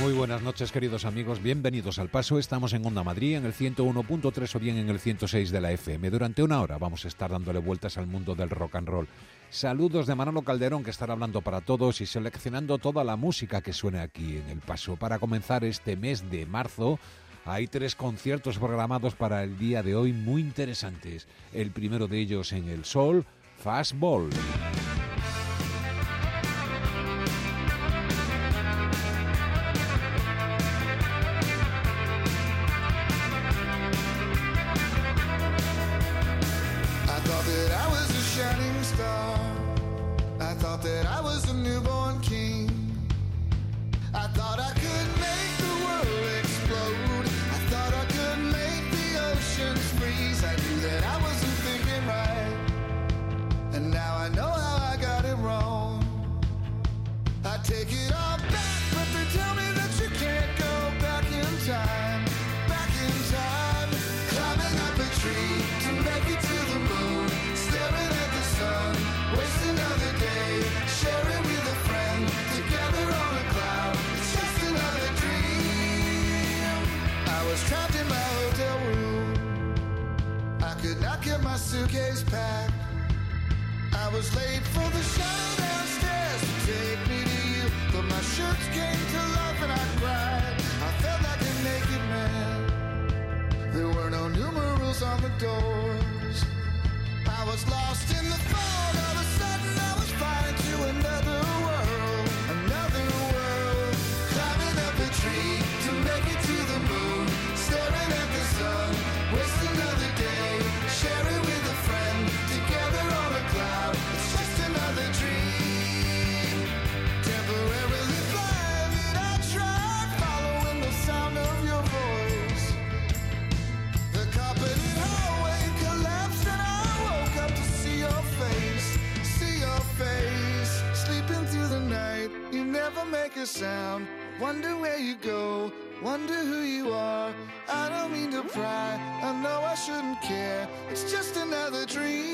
Muy buenas noches, queridos amigos, bienvenidos al Paso. Estamos en Onda Madrid, en el 101.3 o bien en el 106 de la FM. Durante una hora vamos a estar dándole vueltas al mundo del rock and roll. Saludos de Manolo Calderón, que estará hablando para todos y seleccionando toda la música que suene aquí en el Paso. Para comenzar este mes de marzo, hay 3 conciertos programados para el día de hoy muy interesantes. El primero de ellos en el Sol, Fastball. That I was a newborn king. I thought I could make the world explode. I thought I could make the oceans freeze. I knew that I wasn't thinking right, and now I know how I got it wrong. I take it all back, but they tell me that you can't go back in time. Back in time, climbing up a tree to make it to the moon, staring at the sun, waste another day, sharing with a friend, together on a cloud. It's just another dream. I was trapped in my hotel room. I could not get my suitcase packed. I was late for the shuttle downstairs to take me to you, but my shirts came to life and I cried. I felt like a naked man. There were no numerals on the doors. I was lost in the phone. All of a sudden I was flying to another world, another world. Climbing up a tree to make it to the moon, staring at the sun, waste another day, sharing with a friend, together on a cloud. It's just another dream. Temporarily blinded, I tried following the sound of your voice. The carpeted hallway collapsed and I woke up to see your face, see your face. Sleeping through the night, you never make a sound. Wonder where you go, wonder who you are. I don't mean to pry, I know I shouldn't care. It's just another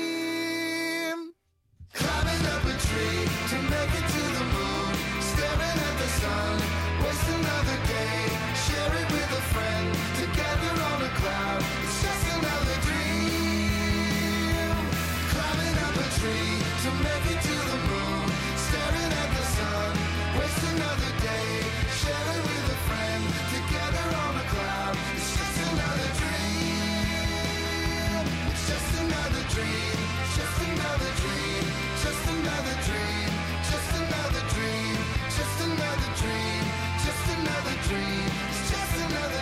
dream. Climbing up a tree to make it to the moon, staring at the sun, waste another day, share it with a friend, together on a cloud. It's just another dream. Climbing up a tree to make it to the moon, staring at the sun, waste another day, share it with a friend, together on a cloud. It's just another dream. It's just another dream. It's just another dream. Just another dream. Just another dream. Just another dream. Just another dream. It's just another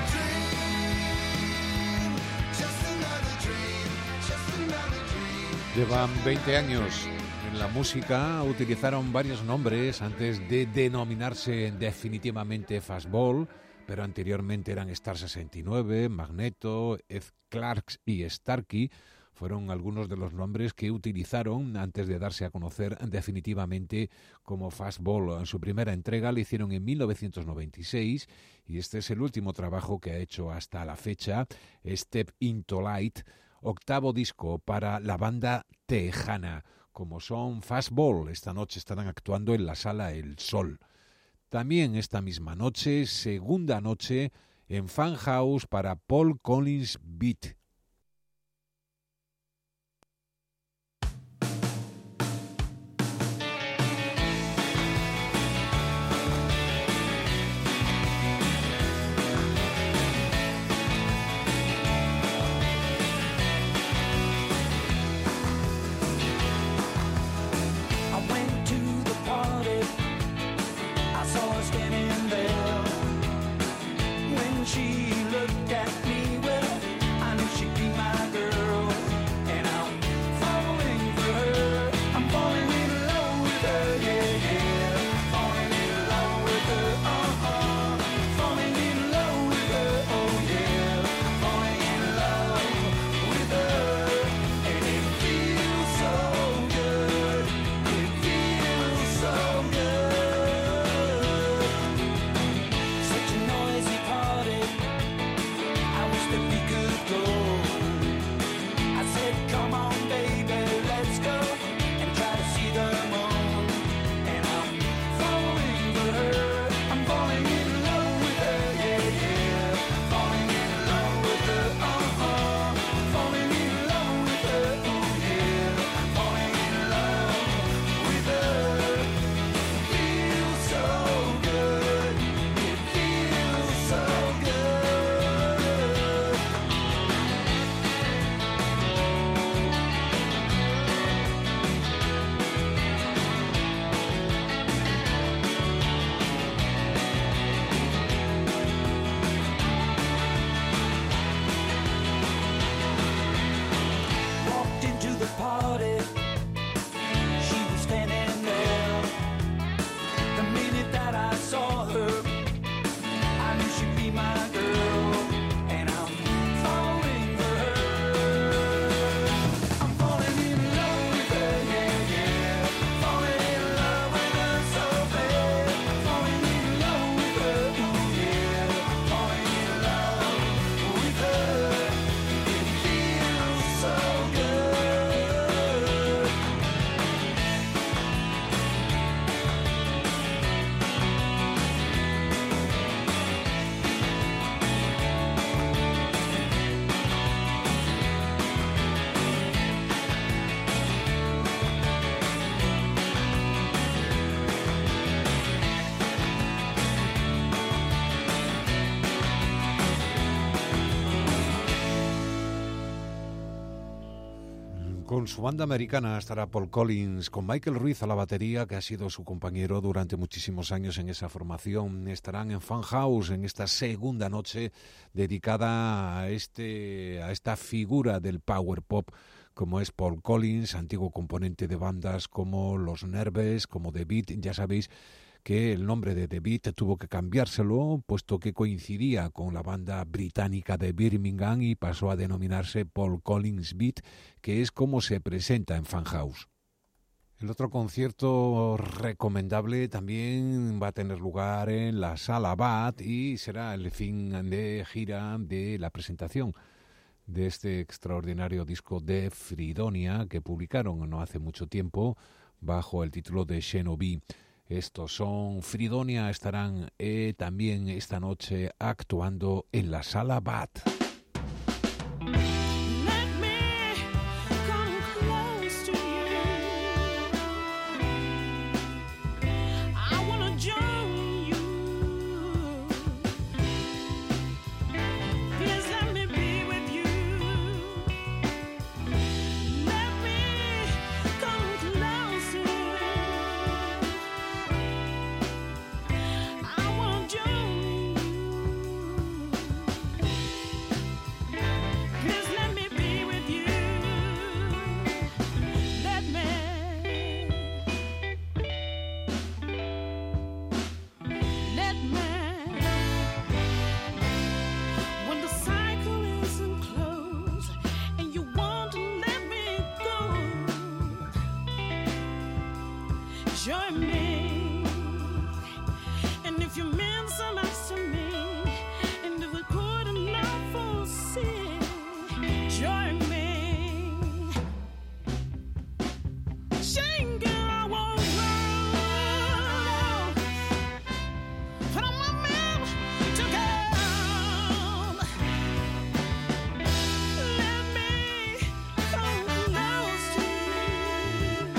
dream. Just another dream. Just another dream. Llevan 20 años en la música, utilizaron varios nombres antes de denominarse definitivamente Fastball, pero anteriormente eran Star 69, Magneto, Ed Clark y Starkey. Fueron algunos de los nombres que utilizaron antes de darse a conocer definitivamente como Fastball. Su primera entrega la hicieron en 1996 y este es el último trabajo que ha hecho hasta la fecha, Step Into Light, 8º disco para la banda tejana. Como son Fastball, esta noche estarán actuando en la Sala El Sol. También esta misma noche, segunda noche, en Fan House para Paul Collins Beat. She looked at me, well, I knew she'd be my girl. Con su banda americana estará Paul Collins, con Michael Ruiz a la batería, que ha sido su compañero durante muchísimos años en esa formación. Estarán en Funhouse en esta segunda noche dedicada a esta figura del power pop como es Paul Collins, antiguo componente de bandas como Los Nerves, como The Beat. Ya sabéis que el nombre de The Beat tuvo que cambiárselo, puesto que coincidía con la banda británica de Birmingham y pasó a denominarse Paul Collins Beat, que es como se presenta en Funhouse. El otro concierto recomendable también va a tener lugar en la Sala Bat y será el fin de gira de la presentación de este extraordinario disco de Fridonia que publicaron no hace mucho tiempo bajo el título de Shinobi. Estos son Fridonia, estarán también esta noche actuando en la Sala Bat. Join me, and if you meant so much to me, and if we could not foresee, join me. Shame girl, I won't run, but I'm a man to go. Let me come close to you.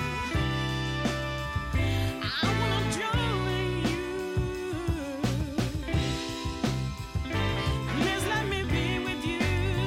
I wanna join you. Please let me be with you.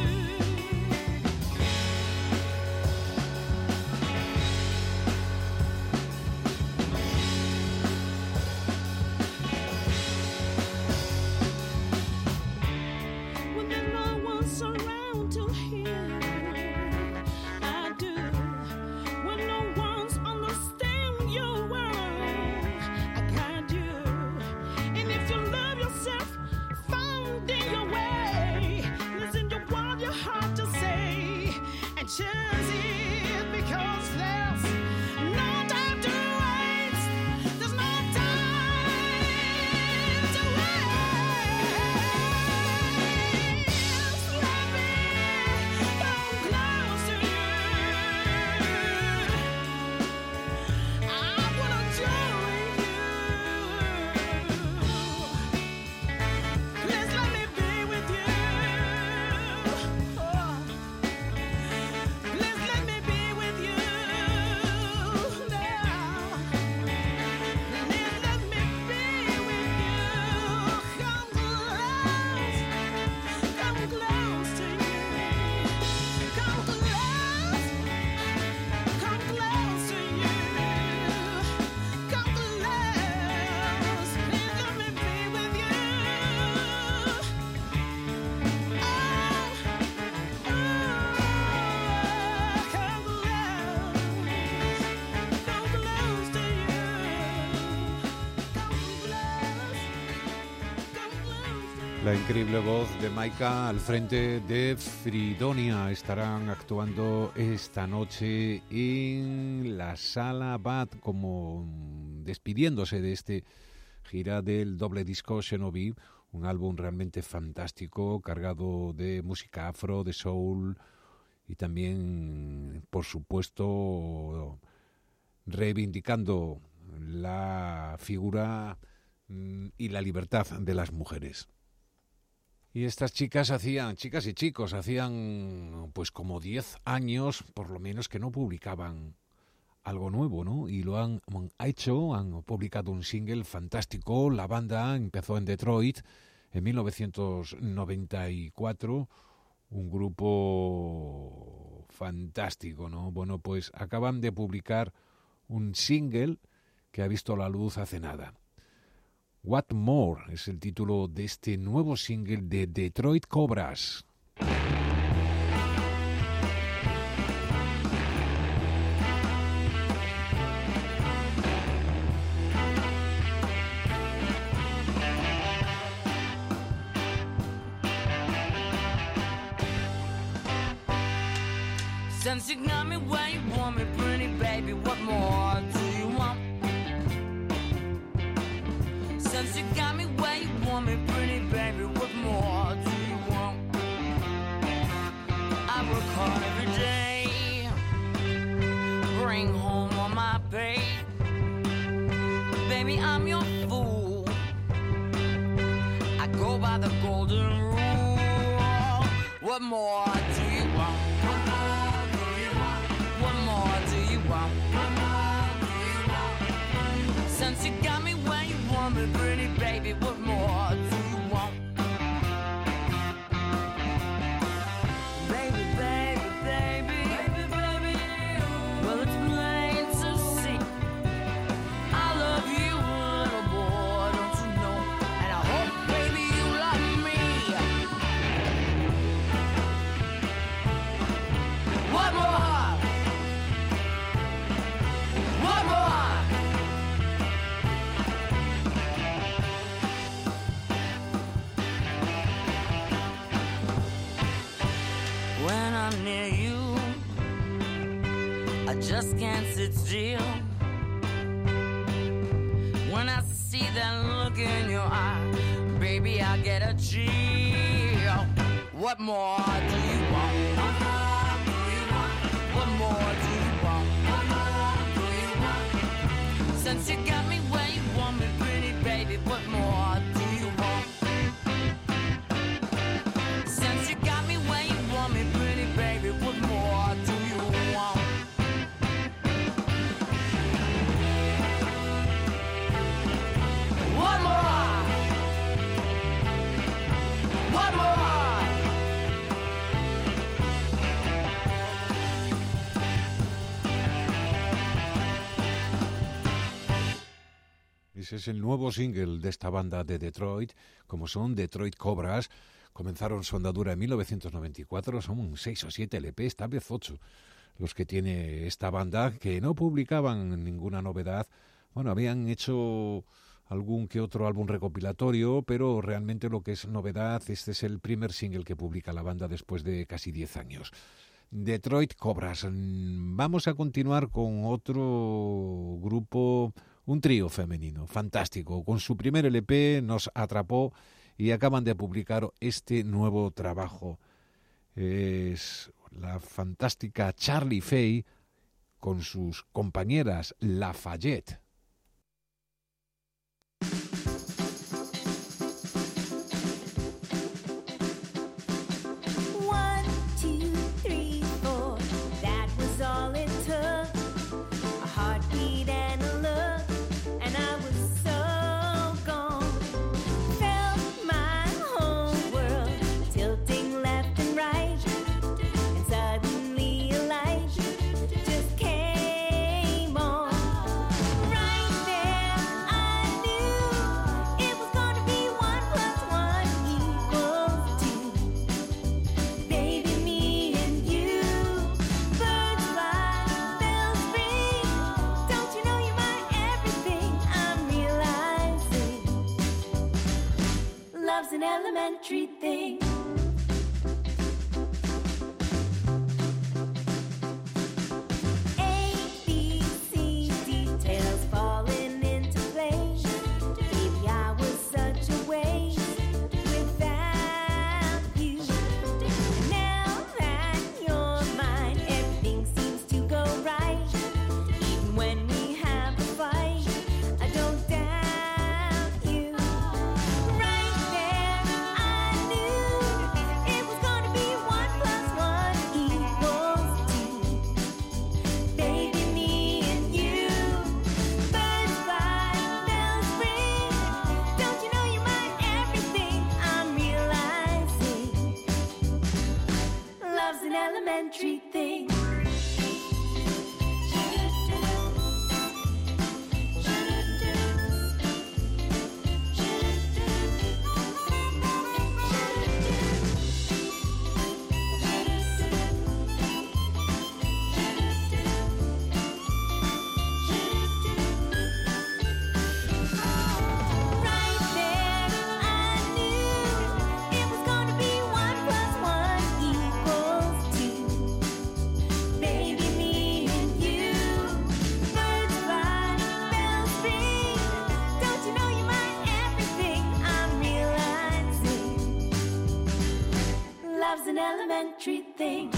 When there's no one around to hear, I do. When no one's understand your world, I guide you. And if you love yourself, find in your way. Listen to what your heart to say, and choose it because there's no time to waste. There's no time to waste. Let me come close to you. I wanna join you. Please let me be with you. Please let me be with you now. Please let me be with you. Come close to you. Come close to you. Come close. Please let me be with you. La increíble voz de Maika al frente de Fridonia. Estarán actuando esta noche en la Sala Bat, como despidiéndose de este gira del doble disco Shinobi, un álbum realmente fantástico, cargado de música afro, de soul y también, por supuesto, reivindicando la figura y la libertad de las mujeres. Y estas chicas y chicos, hacían pues como 10 años, por lo menos, que no publicaban algo nuevo, ¿no? Y lo han hecho, han publicado un single fantástico. La banda empezó en Detroit en 1994, un grupo fantástico, ¿no? Bueno, pues acaban de publicar un single que ha visto la luz hace nada. What More es el título de este nuevo single de Detroit Cobras. Since you got me where you want me, pretty baby, what more do you want? Since you got me where you want me, pretty baby, what more do you want? I work hard every day, bring home all my pay. Baby, I'm your fool, I go by the golden rule. What more do you want? Since you got me where you want me, pretty baby, what more do you want? Baby, baby, baby, baby, baby, well, it's plain to see I love you, little boy, don't you know? And I hope, baby, you love me. What more? What more? When I'm near you, I just can't sit still. When I see that look in your eye, baby, I get a chill. What more do you want? What more do you want? What more do you want? What more do you want? Since you got me where you want me, pretty baby, what more do you want? Since you got me where you want me, pretty baby, what more do you want? What more? What more? Ese es el nuevo single de esta banda de Detroit, como son Detroit Cobras. Comenzaron su andadura en 1994, son 6 o 7 LPs, tal vez 8, los que tiene esta banda, que no publicaban ninguna novedad. Bueno, habían hecho algún que otro álbum recopilatorio, pero realmente lo que es novedad, este es el primer single que publica la banda después de casi 10 años. Detroit Cobras. Vamos a continuar con otro grupo, un trío femenino, fantástico. Con su primer LP nos atrapó y acaban de publicar este nuevo trabajo. Es la fantástica Charlie Faye con sus compañeras Lafayette. An elementary thing. A, B, C, details falling into place. Baby, I was such a waste without you. Now that you're mine, everything seems to go right. Even when we have a fight, I don't doubt you. An elementary thing. love's an elementary thing.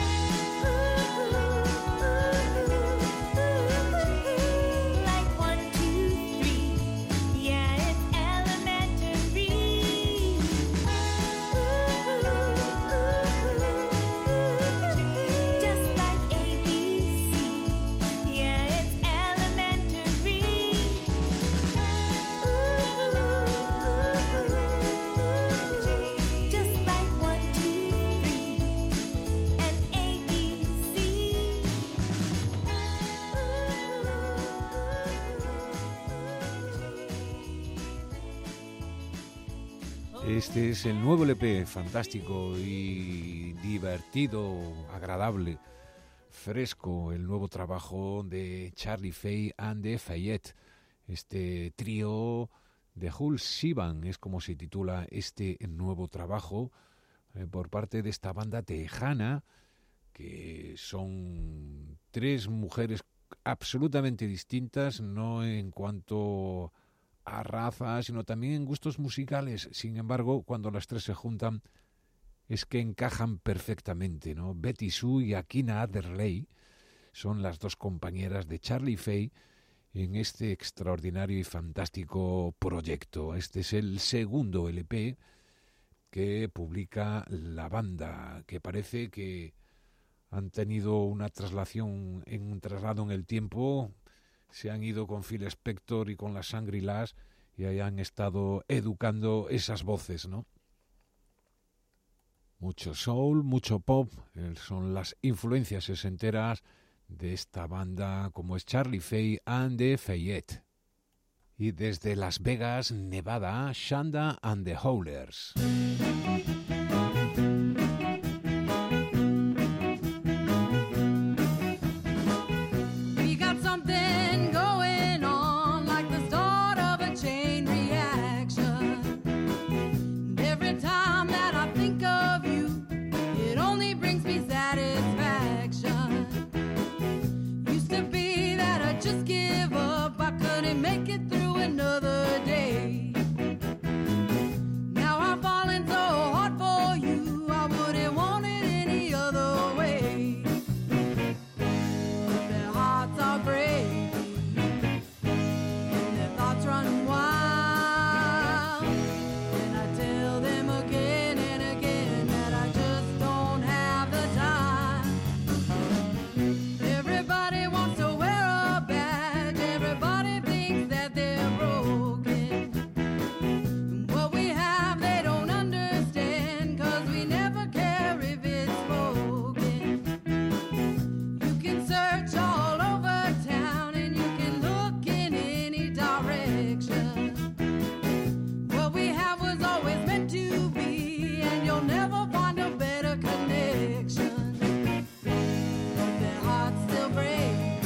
Like 1, 2, 3. Yeah, it's elementary. Just like ABC. Yeah, it's elementary. Just like 1, 2, 3 and ABC. Este es el nuevo LP, fantástico y divertido, agradable, fresco, el nuevo trabajo de Charlie Faye and the Fayette. Este trío de Hull Sivan es como se titula este nuevo trabajo por parte de esta banda tejana, que son 3 mujeres absolutamente distintas, no en cuanto a raza, sino también en gustos musicales. Sin embargo, cuando las 3 se juntan, es que encajan perfectamente, ¿no? Betty Sue y Akina Adderley son las 2 compañeras de Charlie Faye en este extraordinario y fantástico proyecto. Este es el segundo LP que publica la banda, que parece que han tenido un traslado en el tiempo. Se han ido con Phil Spector y con las Shangri-Las y ahí han estado educando esas voces, ¿no? Mucho soul, mucho pop, son las influencias sesenteras de esta banda como es Charlie Faye and the Fayette. Y desde Las Vegas, Nevada, Shanda and the Howlers. We got something going on like the start of a chain reaction. And every time that I think of you, it only brings me satisfaction. Used to be that I'd just give up, I couldn't make it through another day. Now I've fallen so hard for you, I wouldn't want it any other way. Their hearts are breaking, and their thoughts run wild. And I tell them again and again that I just don't have the time. Everybody wants to wear a badge, everybody thinks that they're broken. And what we have they don't understand, 'cause we never care if it's spoken. You can search all over town and you can look in any direction. What we have was always meant to be, and you'll never find a better connection. But their hearts still break,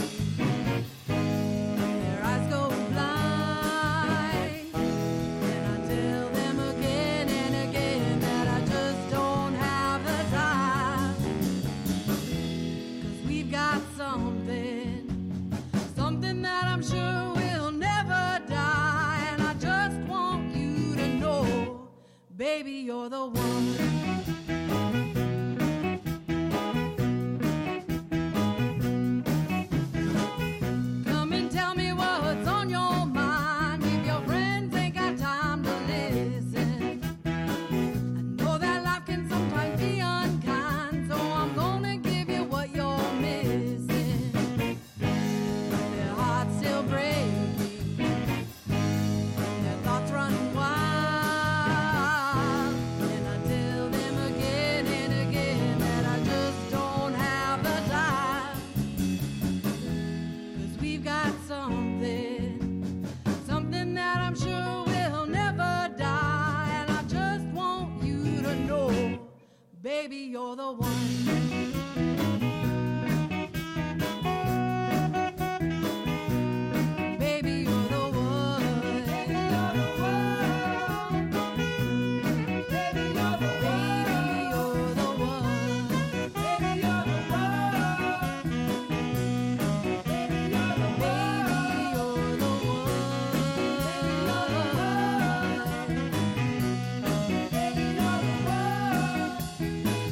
their eyes go blind. And I tell them again and again that I just don't have the time. 'Cause we've got something that I'm sure will never die. And I just want you to know, baby, you're the one. Come and tell me what's on your mind. If your friends ain't got time to listen, I know that life can sometimes be unkind, so I'm gonna give you what you're missing. Their hearts still breaking, their thoughts run wild. And I tell them again and again that I just don't have the time. 'Cause we've got something that I'm sure will never die. And I just want you to know, baby, you're the one. Baby, you're the one. Baby, you're the one. Baby, you're the one. Baby, you're the one. Baby, you're the one. Baby, you're the one. Baby, you're the one. Baby, you're the one.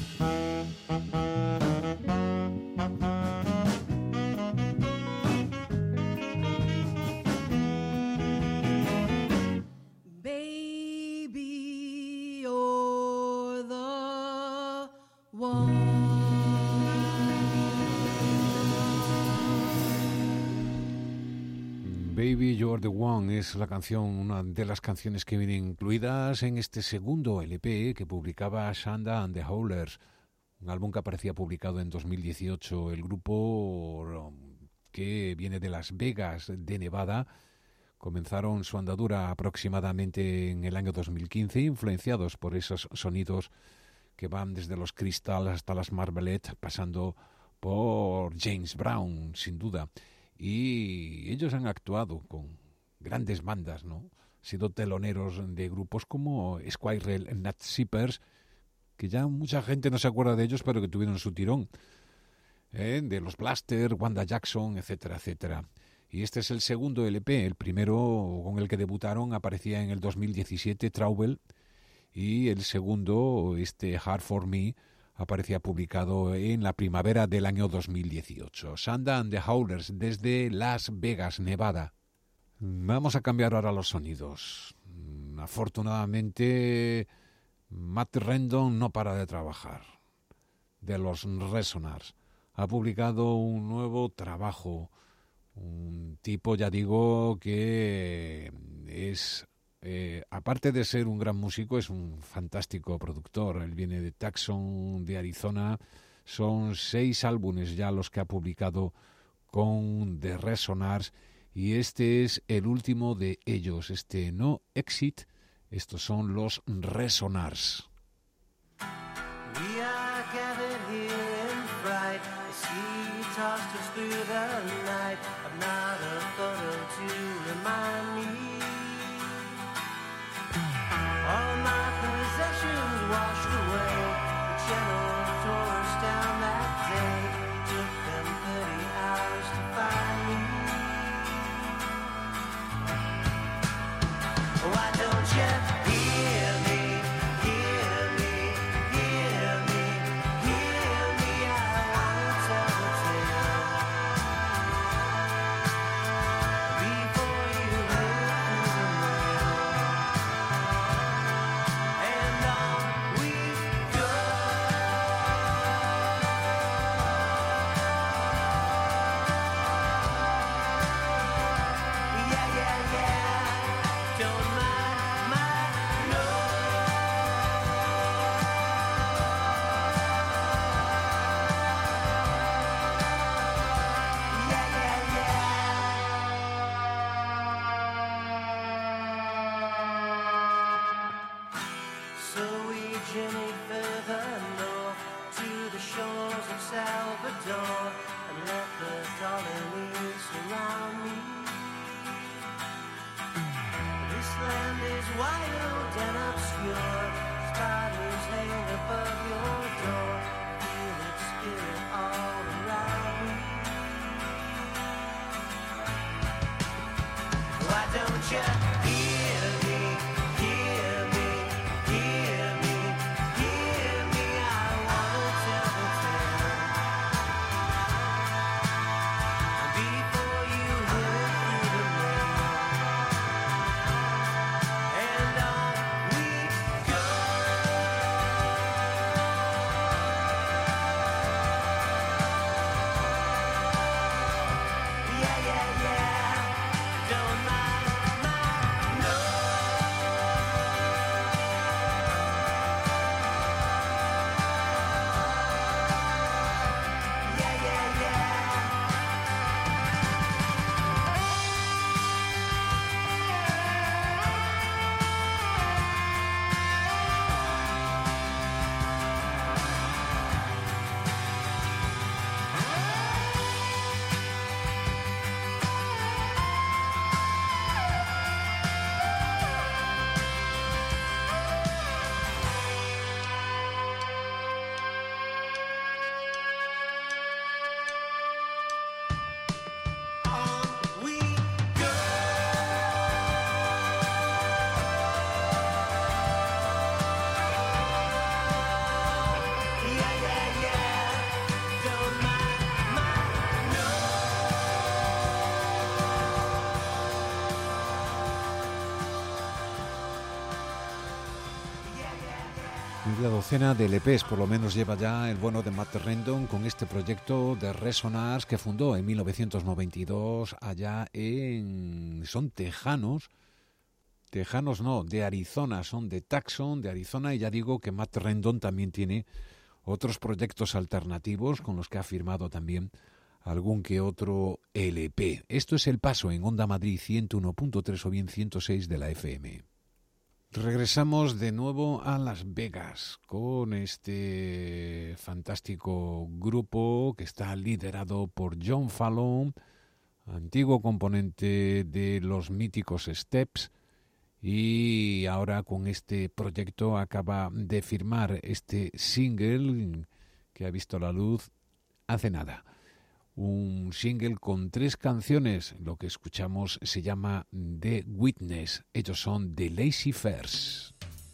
Baby You're the One es la canción, una de las canciones que vienen incluidas en este segundo LP que publicaba Shanda and the Howlers, un álbum que aparecía publicado en 2018. El grupo, que viene de Las Vegas, de Nevada, comenzaron su andadura aproximadamente en el año 2015, influenciados por esos sonidos que van desde los Crystal hasta las Marmalade, pasando por James Brown, sin duda. Y ellos han actuado con grandes bandas, ¿no? Han sido teloneros de grupos como Squirrel Nut Zippers, que ya mucha gente no se acuerda de ellos, pero que tuvieron su tirón, de los Blaster, Wanda Jackson, etcétera, etcétera. Y este es el segundo LP. El primero con el que debutaron aparecía en el 2017, Trouble, y el segundo, Hard for Me, aparecía publicado en la primavera del año 2018. Shanda and the Howlers, desde Las Vegas, Nevada. Vamos a cambiar ahora los sonidos. Afortunadamente, Matt Rendon no para de trabajar. De los Resonars. Ha publicado un nuevo trabajo. Un tipo, ya digo, que es... aparte de ser un gran músico, es un fantástico productor. Él viene de Tucson, de Arizona. Son 6 álbumes ya los que ha publicado con The Resonars, y este es el último de ellos, No Exit. Estos son los Resonars. We are gathered here in fright. The sea tossed us through the night. I've not a photo to remind me. All my possessions washed away. The channel tore us down that day. Took them 30 hours to find me. Why don't you hear me? Hear me, hear me, hear me. I wanna tell the tale before you live through the mail. And on we go. Yeah, yeah, yeah. Don't mind my yeah, yeah, yeah. So we journeyed further north to the shores of Salvador and let the colonies surround me. This land is wild and obscure. Spiders hang above your door. Feel its spirit all around me. Why don't you hear me? Hear me, hear me, hear me. I wanna tell the tale before you live through the mail. And on we go. Yeah, yeah, yeah. Don't mind my Media docena de LPs por lo menos lleva ya el bueno de Matt Rendon con este proyecto de Resonance que fundó en 1992 allá en... son tejanos no, de Arizona, son de Tucson, de Arizona, y ya digo que Matt Rendon también tiene otros proyectos alternativos con los que ha firmado también algún que otro LP. Esto es El Paso en Onda Madrid 101.3 o bien 106 de la FM. Regresamos de nuevo a Las Vegas con este fantástico grupo que está liderado por John Fallon, antiguo componente de los míticos Steps, y ahora con este proyecto acaba de firmar este single que ha visto la luz hace nada. Un single con 3 canciones. Lo que escuchamos se llama The Witness. Ellos son The Lazy Fairs.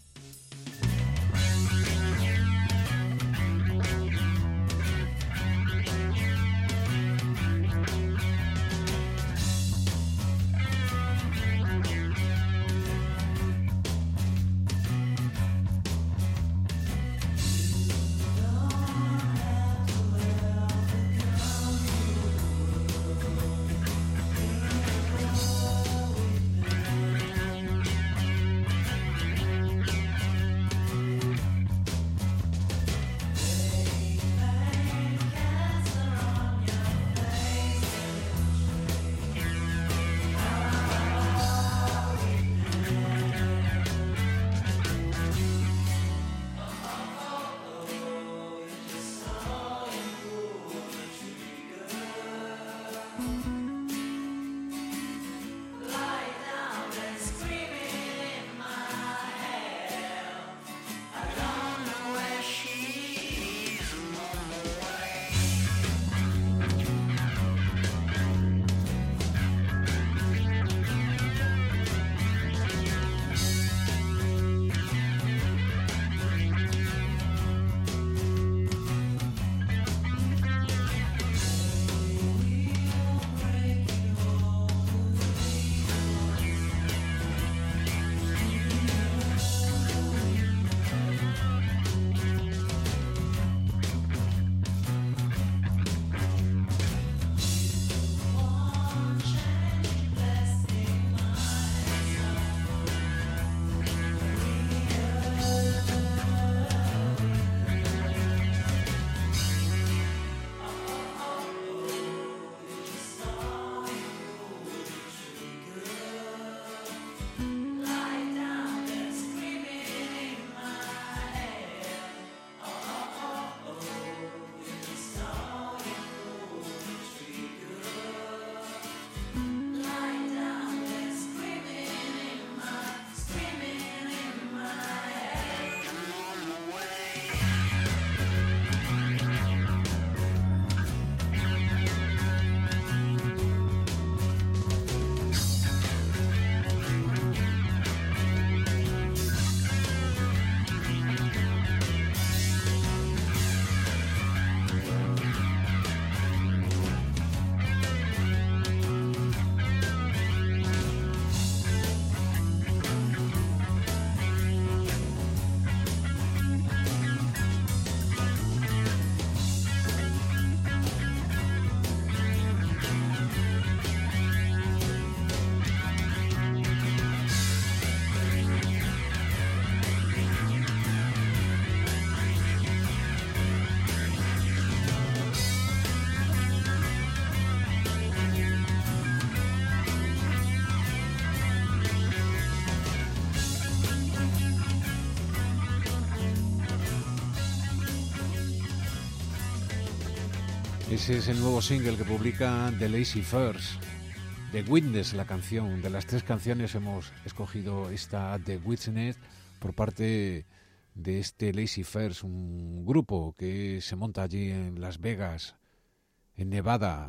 Ese es el nuevo single que publica The Lazy Fairs. The Witness, la canción. De las 3 canciones hemos escogido esta The Witness por parte de este Lazy Fairs, un grupo que se monta allí en Las Vegas, en Nevada.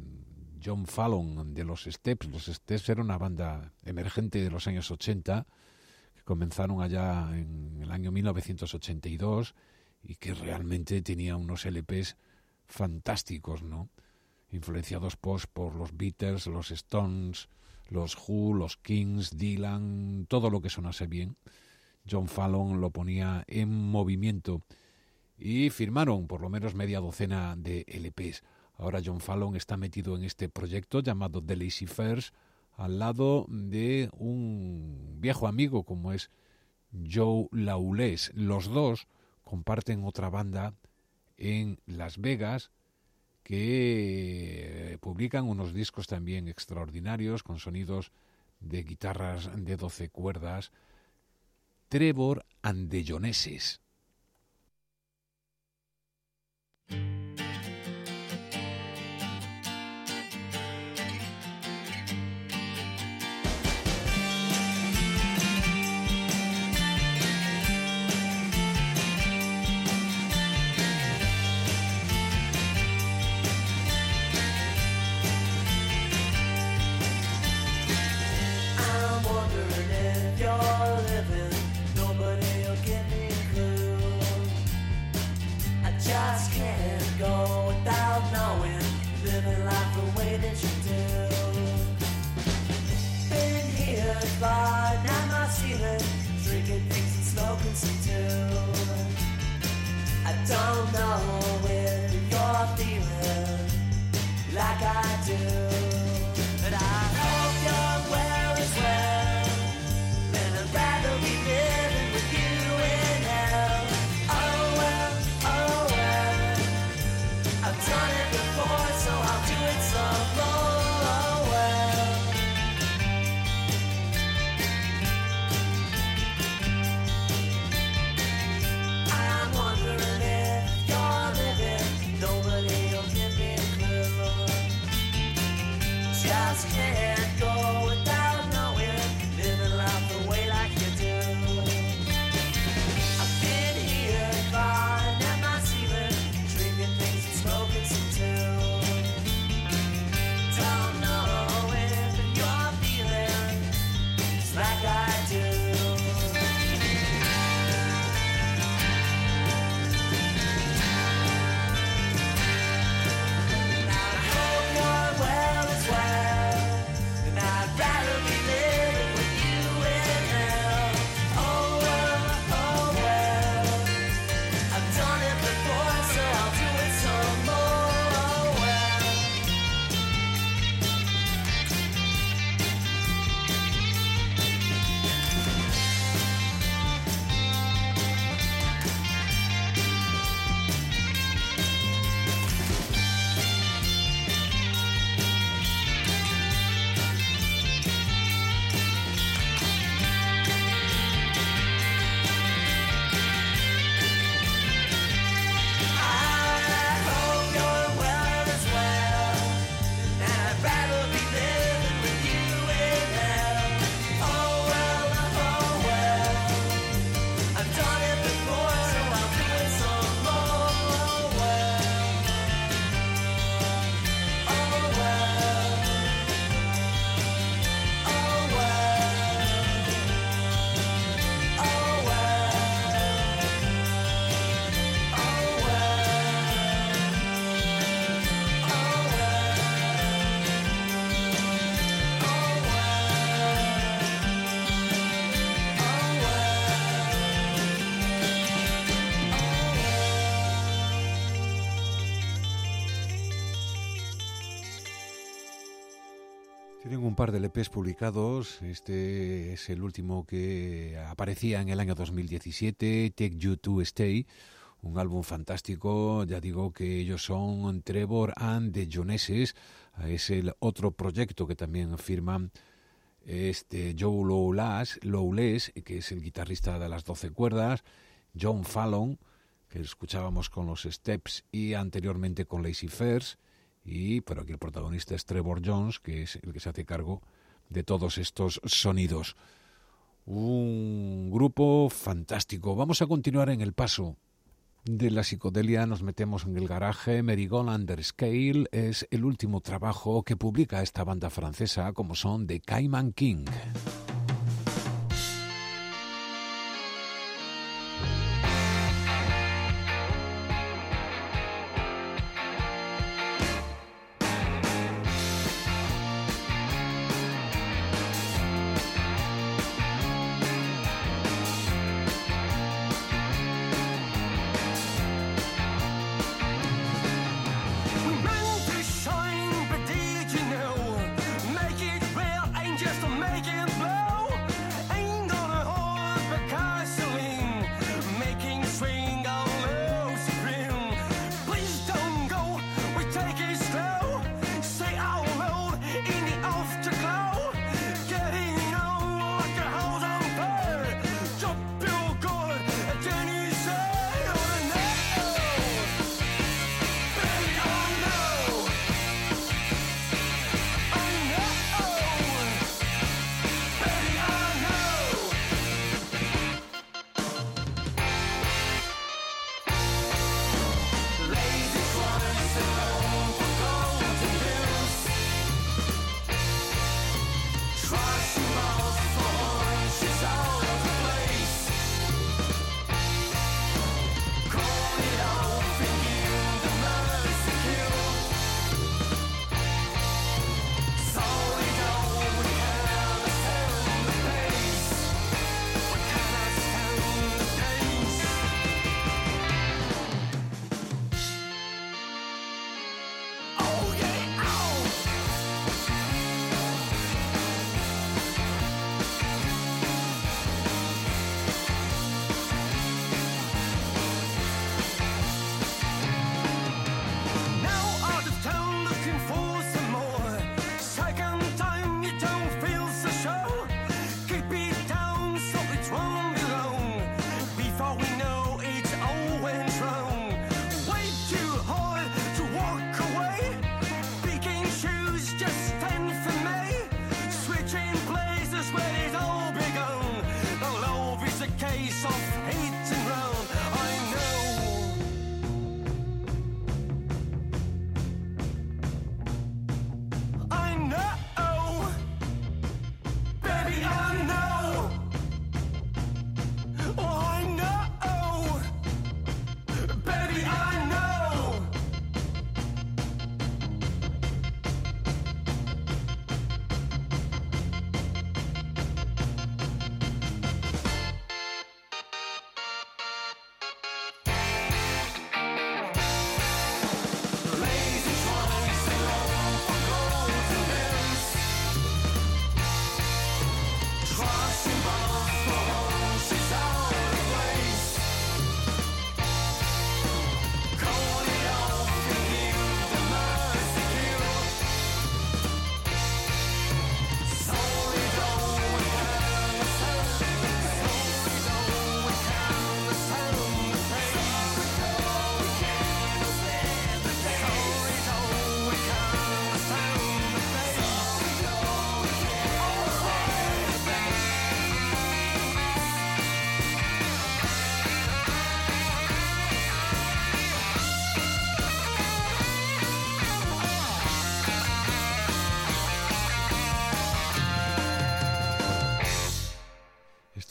John Fallon de los Steps. Los Steps era una banda emergente de los años 80 que comenzaron allá en el año 1982 y que realmente tenía unos LPs fantásticos, ¿no? Influenciados por los Beatles, los Stones, los Who, los Kings, Dylan, todo lo que sonase bien. John Fallon lo ponía en movimiento y firmaron por lo menos media docena de LPs. Ahora John Fallon está metido en este proyecto llamado The Laissez-Faire al lado de un viejo amigo como es Joe Lawless. Los dos comparten otra banda en Las Vegas que publican unos discos también extraordinarios con sonidos de guitarras de 12 cuerdas. Trevor and the Joneses. I'm wondering if you're living, nobody'll give me a clue. I just can't go without knowing, living life the way that you do. Been here far, now my ceiling, drinking things and smoking some too. I don't know if you're feeling like I do. But I hope you're well as well, and I'd rather be living with you in hell. Oh well, oh well, I've done it before, so I'll do it some more. Oh well. I'm wondering if you're living, nobody'll give me a clue. Just can't go without knowing, living life the way like you do. I've been here flying at my ceiling, drinking things and smoking some too. Don't know if you're feeling just like I do. I hope you're well as well, and I'd rather be living with you in hell. Oh well, I've done it before, so I'll do it some more. Oh well. I hope you're well as well, and I'd rather be living with you in hell. Oh well, I've done it before, so I'll do it some more. Oh well, oh well, oh well, oh well. Oh Tienen un par de LPs publicados. Este es el último que aparecía en el año 2017, Take You to Stay, un álbum fantástico. Ya digo que ellos son Trevor and the Joneses. Es el otro proyecto que también firman Joe Lawless, que es el guitarrista de las 12 cuerdas, John Fallon, que escuchábamos con los Steps y anteriormente con Laissez-Faire, pero aquí el protagonista es Trevor Jones, que es el que se hace cargo de todos estos sonidos. Un grupo fantástico. Vamos a continuar en el paso de la psicodelia. Nos metemos en el garaje. Marigold Under Scale es el último trabajo que publica esta banda francesa, como son The Cayman King.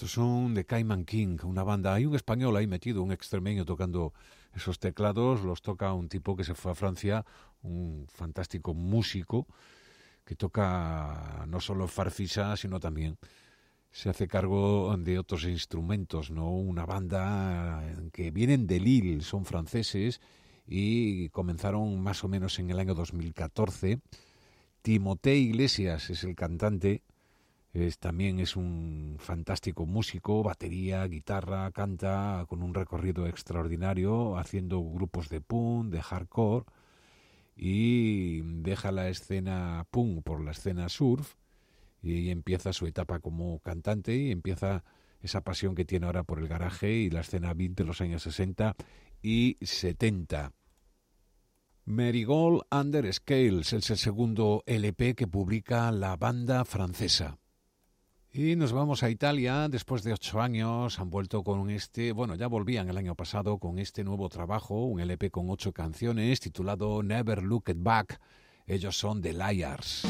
son The Cayman King, una banda. Hay un español ahí metido, un extremeño tocando esos teclados. Los toca un tipo que se fue a Francia, un fantástico músico que toca no solo farfisa, sino también se hace cargo de otros instrumentos, ¿no? Una banda que vienen de Lille, son franceses y comenzaron más o menos en el año 2014. Timothée Iglesias es el cantante. También es un fantástico músico, batería, guitarra, canta con un recorrido extraordinario, haciendo grupos de punk, de hardcore, y deja la escena punk por la escena surf y empieza su etapa como cantante y empieza esa pasión que tiene ahora por el garaje y la escena beat de los años 60 y 70. Marigold Under Scales es el segundo LP que publica la banda francesa. Y nos vamos a Italia. Después de 8 años han vuelto con ya volvían el año pasado con este nuevo trabajo, un LP con 8 canciones titulado Never Looked Back. Ellos son The Liars.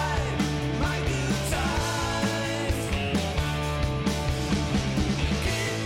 Inside my good times.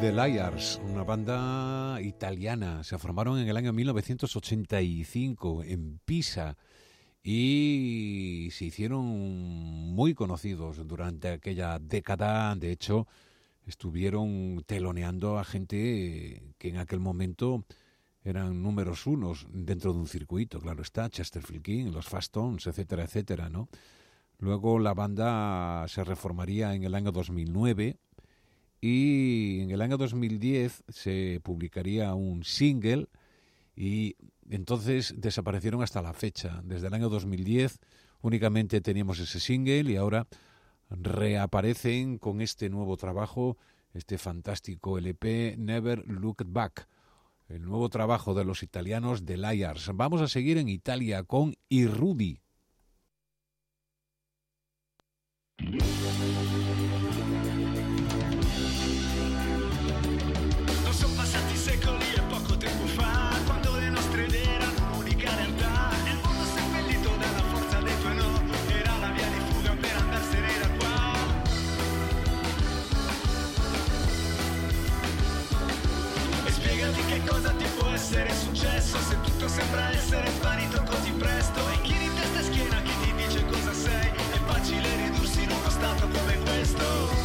The Liars, una banda italiana. Se formaron en el año 1985 en Pisa y se hicieron muy conocidos durante aquella década. De hecho, estuvieron teloneando a gente que en aquel momento eran números unos dentro de un circuito, claro está, Chesterfield King, los Fastons, etcétera, etcétera, ¿no? Luego la banda se reformaría en el año 2009 y en el año 2010 se publicaría un single y entonces desaparecieron hasta la fecha. Desde el año 2010 únicamente teníamos ese single y ahora reaparecen con este nuevo trabajo, este fantástico LP Never Looked Back, el nuevo trabajo de los italianos The Liars. Vamos a seguir en Italia con I Rudy. Non sono passati secoli e poco tempo fa, quando le nostre idee erano un'unica realtà. Il mondo si è fallito dalla forza dei tuoi no, era la via di fuga per andarsene da qua. E spiegati che cosa ti può essere successo se tutto sembra essere svanito così presto. E chi di testa e schiena, chi ti dice cosa sei, è facile ridursi in uno stato come questo.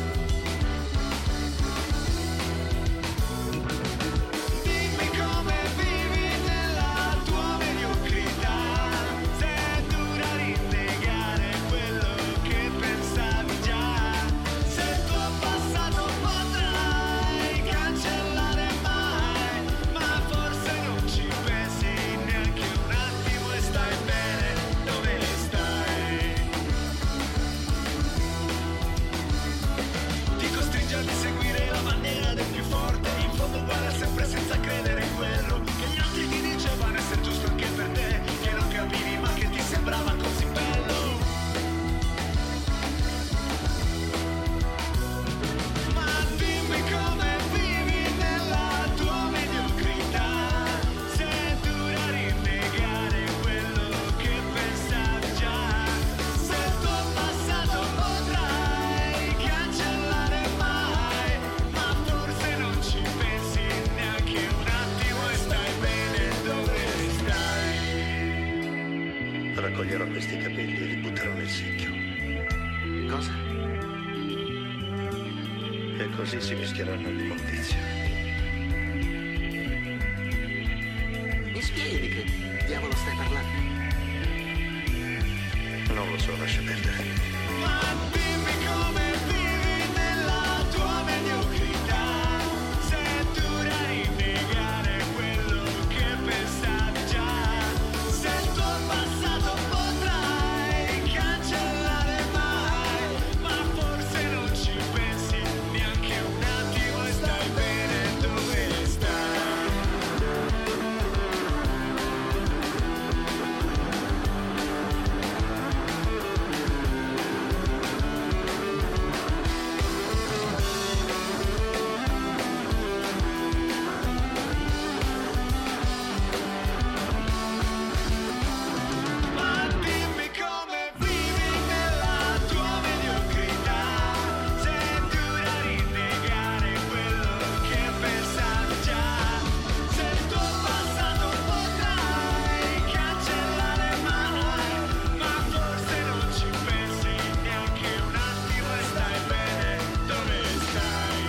Raccoglierò questi capelli e li butterò nel secchio. Cosa? E così si mischieranno all'immondizia. Mi spieghi di che diavolo stai parlando? Non lo so, lascia perdere. Ma dimmi come vivi nella tua mediocrità, se tu devi negare quello che pensavi già, se il tuo passato potrai cancellare mai, ma forse non ci pensi neanche un attimo e stai bene dove stai. Ma dimmi come vivi nella tua mediocrità, se tu devi negare quello che pensavi già, se il tuo passato potrai cancellare mai, ma forse non ci pensi neanche un attimo e stai bene dove stai.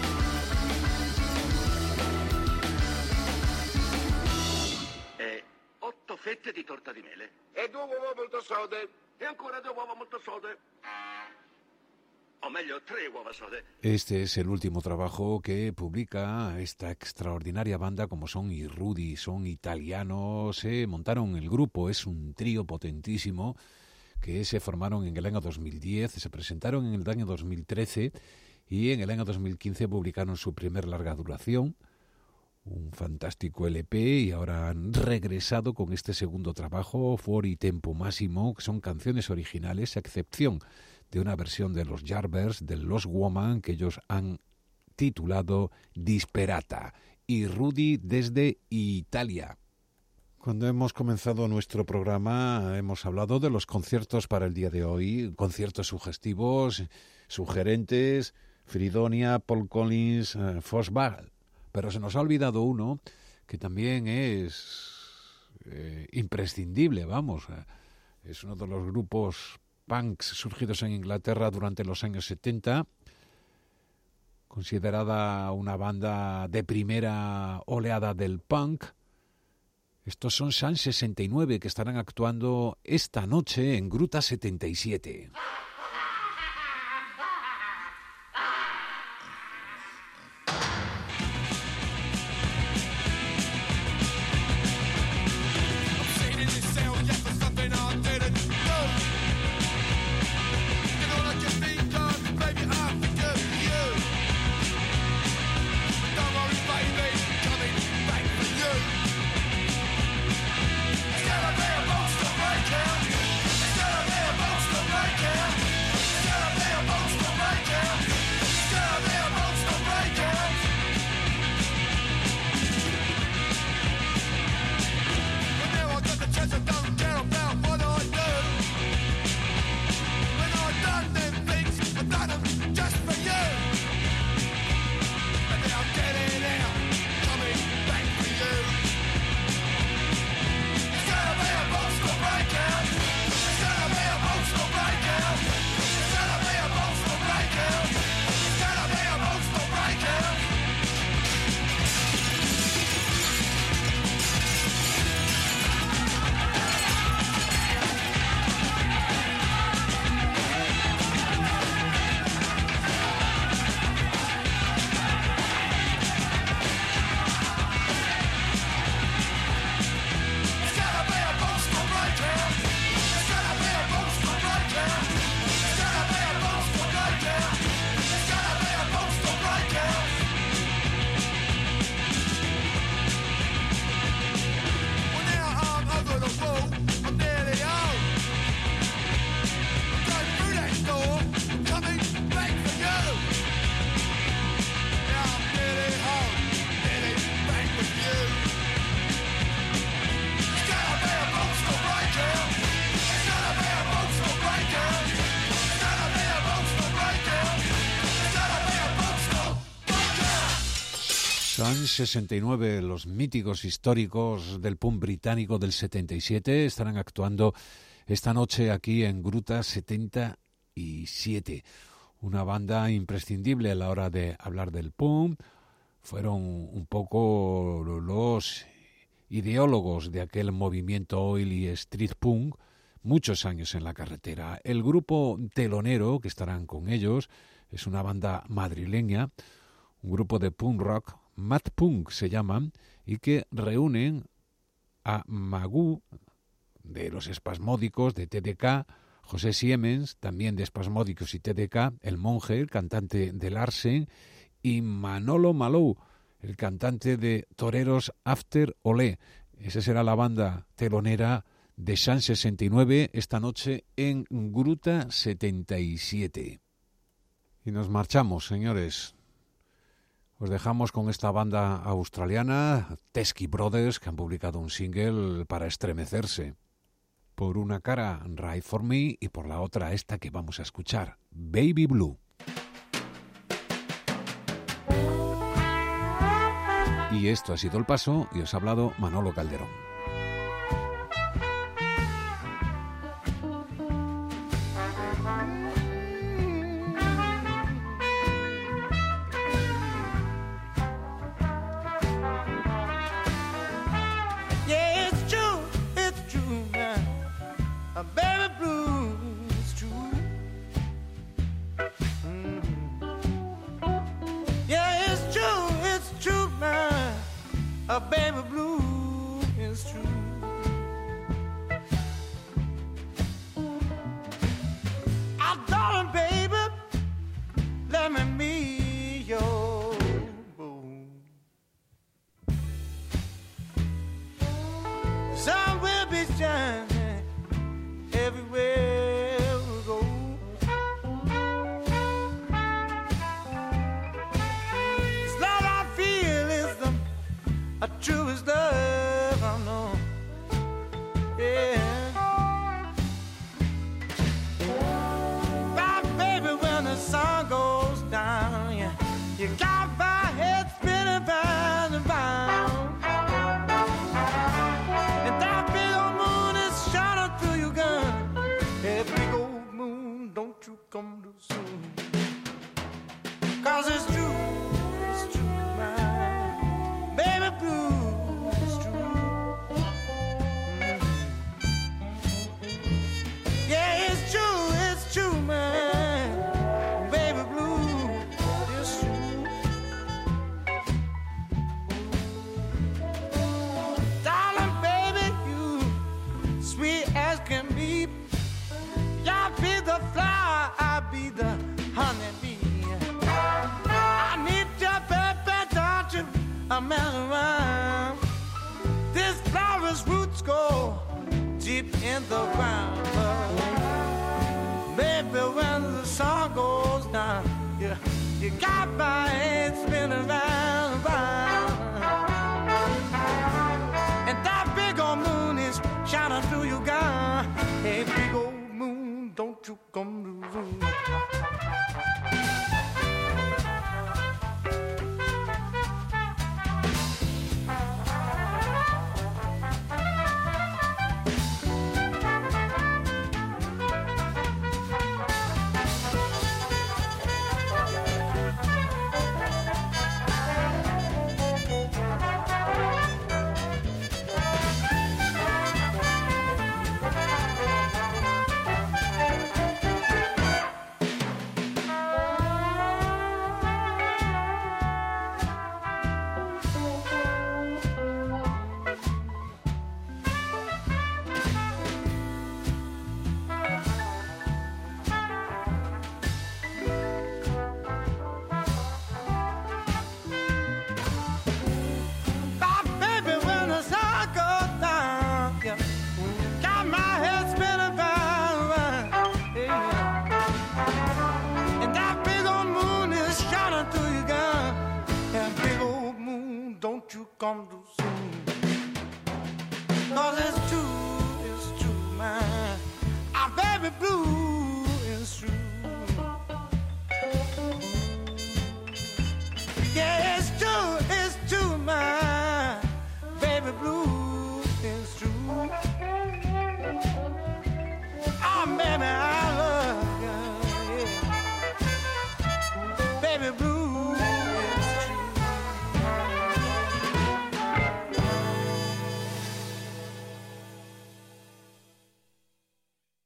E 8 fette di torta di mele. E 2 uova molto sode. E ancora 2 uova molto sode. O meglio, 3 uova sode. Este es el último trabajo que publica esta extraordinaria banda como son I Rudy, son italianos, se montaron el grupo, es un trío potentísimo que se formaron en el año 2010, se presentaron en el año 2013 y en el año 2015 publicaron su primer larga duración, un fantástico LP, y ahora han regresado con este segundo trabajo, Fuori Tempo Massimo, que son canciones originales, a excepción de una versión de los Yardbirds, de Lost Woman, que ellos han titulado Disperata. I Rudy desde Italia. Cuando hemos comenzado nuestro programa hemos hablado de los conciertos para el día de hoy, conciertos sugestivos, sugerentes, Fridonia, Paul Collins, Fosbach. Pero se nos ha olvidado uno que también es imprescindible, vamos. Es uno de los grupos punks surgidos en Inglaterra durante los años 70, considerada una banda de primera oleada del punk. Estos son Sun 69, que estarán actuando esta noche en Gruta 77. Sun 69, los míticos históricos del punk británico del 77, estarán actuando esta noche aquí en Gruta 77. Una banda imprescindible a la hora de hablar del punk. Fueron un poco los ideólogos de aquel movimiento oil y street punk, muchos años en la carretera. El grupo telonero que estarán con ellos es una banda madrileña, un grupo de punk rock, Mad Punk se llaman, y que reúnen a Magú, de los Espasmódicos, de TDK, José Siemens, también de Espasmódicos y TDK, el Monje, el cantante de Larsen, y Manolo Malou, el cantante de Toreros After Olé. Esa será la banda telonera de Sun 69 esta noche en Gruta 77. Y nos marchamos, señores. Os dejamos con esta banda australiana, Teskey Brothers, que han publicado un single para estremecerse. Por una cara, Ride For Me, y por la otra, esta que vamos a escuchar, Baby Blue. Y esto ha sido El Paso, y os ha hablado Manolo Calderón. Baby blue is true. I darling baby, let me be your boo. Sun will be shining everywhere we go. It's love I feel is a true You got my head spinning round and round. And that big old moon is shining through your gun. Hey, big old moon, don't you come too soon. 'Cause it's true, my baby blue, it's true. Yeah, it's true, man. Baby blue, it's true. Darling, baby, you sweet as can be. Y'all be the flower, I'll be the honeybee. I need your baby, don't you mess around. This flower's roots go deep in the ground. Baby, when the sun goes down, you got my head spinning round and round. And that big old moon is shining through your gown. Hey, big old moon, don't you come to room.